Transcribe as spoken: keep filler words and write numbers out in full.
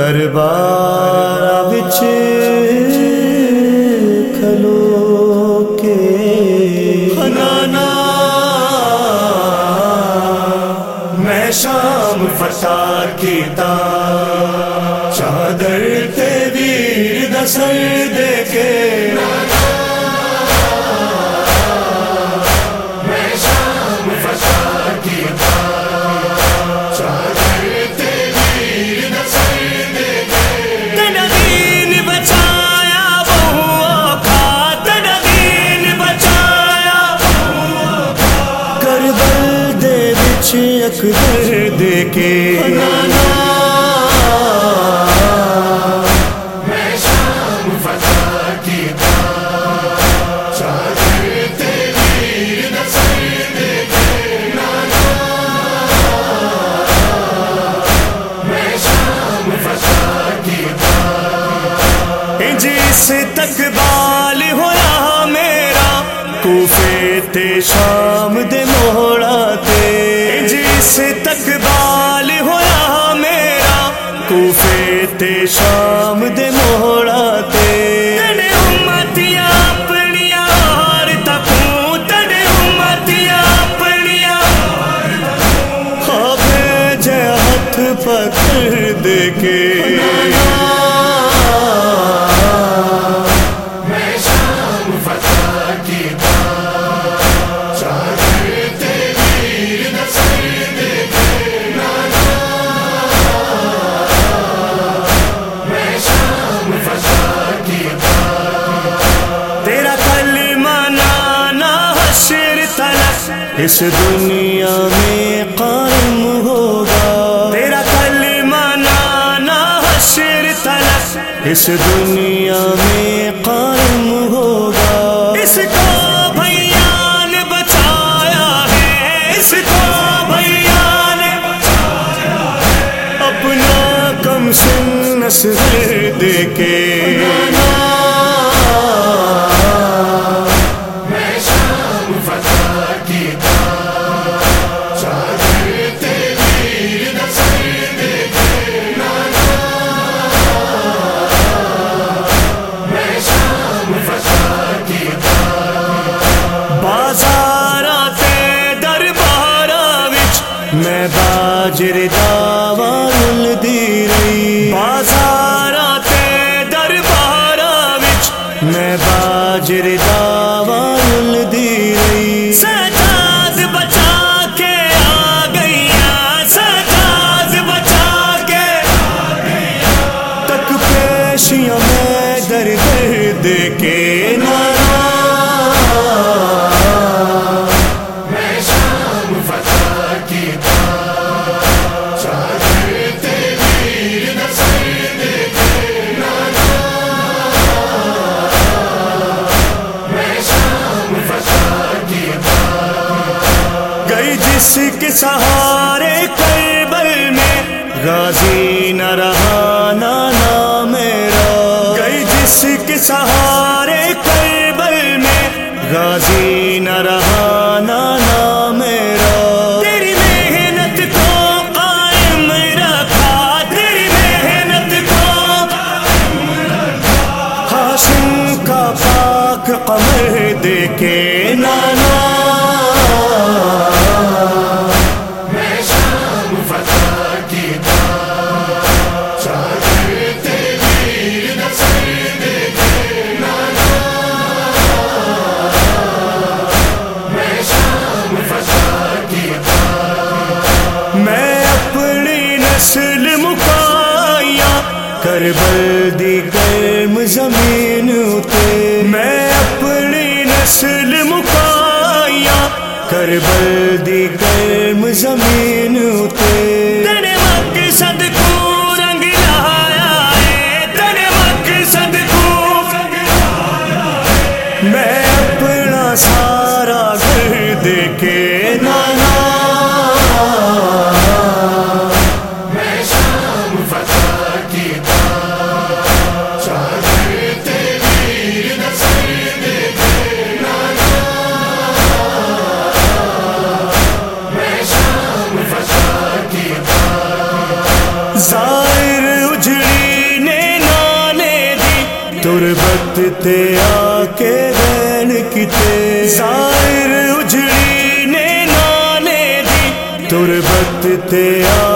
دربار وچ کھلو کے حنانا میں شام فتح کیتا چادر تے ویر دا سر دے کے اکبر دے کے میں شام فتح کیتا چادر تے ویر دا سر دے کے نانا میں شام فتح کیتا جس تقبال ہویا میرا کوفے تے شام دے موڑا تے جس تقبال ہویا میرا کوفے تے شام دے موڑا تے تڑے امتیاں اپنیاں ہار تکوں تڑے امتیاں اپنیاں ہاں بھیجے ہاتھ پکڑ دے کے میں شام فتح کیتا اس دنیا میں قائم ہوگا تیرا کلمہ نانا حشر تلک اس دنیا میں قائم ہوگا اس کو بھیا نے بچایا ہے اس کو بھیا نے بچایا ہے اپنا کم سن اصغر دے کے میں باجر داوال دی رہی بازاراں تے درباراں وچ میں باجر داوال دی رہی سجاد بچا کے آ گئیاں سجاد بچا کے آ گئیاں تک پیشیاں میں در در دے کے نانا جس کے سہارے کربل میں غازی نہ رہا نانا میرا گئی جس کے سہارے کربل میں غازی نہ رہا نانا میرا تیری محنت کو قائم رکھا تیری محنت کو قائم رکھا ہاشم کا پاک قمر دے کے نانا نسل مکایا کربل دی گرم زمین اتے میں اپنی نسل مکایا کربل دی گرم زمین اتے تیرے مقصد کو رنگ لایا ہے تیرے مقصد کو رنگ لایا ہے میں اپنا سارا گھر دے کے نانا میں شام فتح کیتا तुरबत ते आके रैन किते ज़ाहिर उजड़ी ने नाने दी तुरबत ते